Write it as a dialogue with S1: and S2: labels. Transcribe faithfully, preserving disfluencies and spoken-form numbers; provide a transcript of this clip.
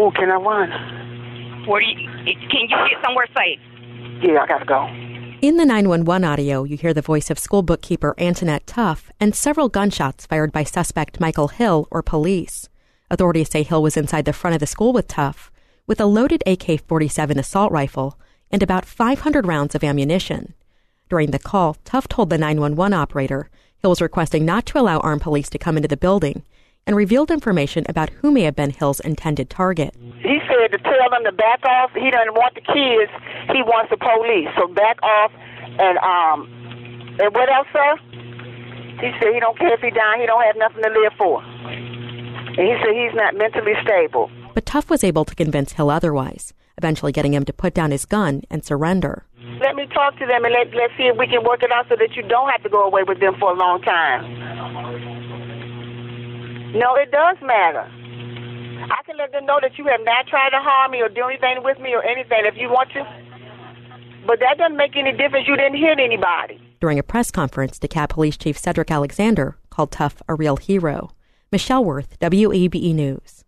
S1: Oh, can I run?
S2: Where do you, can you get somewhere safe?
S1: Yeah, I gotta go.
S3: In the nine one one audio, you hear the voice of school bookkeeper Antoinette Tuff and several gunshots fired by suspect Michael Hill or police. Authorities say Hill was inside the front of the school with Tuff, with a loaded A K forty-seven assault rifle and about five hundred rounds of ammunition. During the call, Tuff told the nine one one operator Hill was requesting not to allow armed police to come into the building and revealed information about who may have been Hill's intended target.
S1: He said to tell them to back off. He doesn't want the kids. He wants the police. So back off. And um, and what else, sir? He said he don't care if he die. He don't have nothing to live for. And he said he's not mentally stable.
S3: But Tuff was able to convince Hill otherwise, eventually getting him to put down his gun and surrender.
S1: Let me talk to them and let, let's see if we can work it out so that you don't have to go away with them for a long time. No, it does matter. I can let them know that you have not tried to harm me or do anything with me or anything if you want to. But that doesn't make any difference. You didn't hit anybody.
S3: During a press conference, DeKalb Police Chief Cedric Alexander called Tuff a real hero. Michelle Worth, W A B E News.